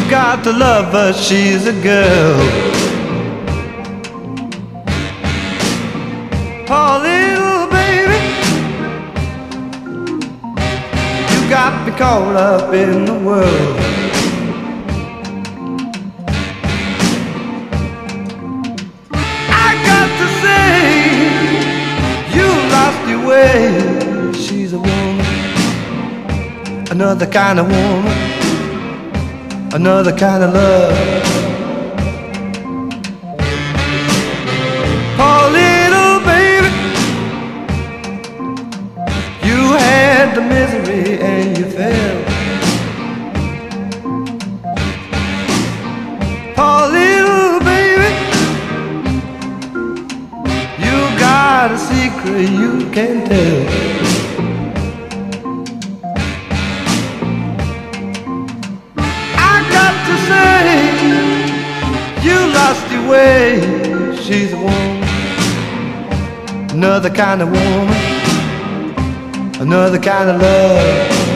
got to love her, she's a girl. Oh, little baby, you got me caught up in the world. I got to say, you lost your way. She's a woman, another kind of woman, another kind of love. Oh, little baby, you had the misery and you fell. Oh, little baby, you got a secret you can't tell. You lost your way. She's a woman, another kind of woman, another kind of love.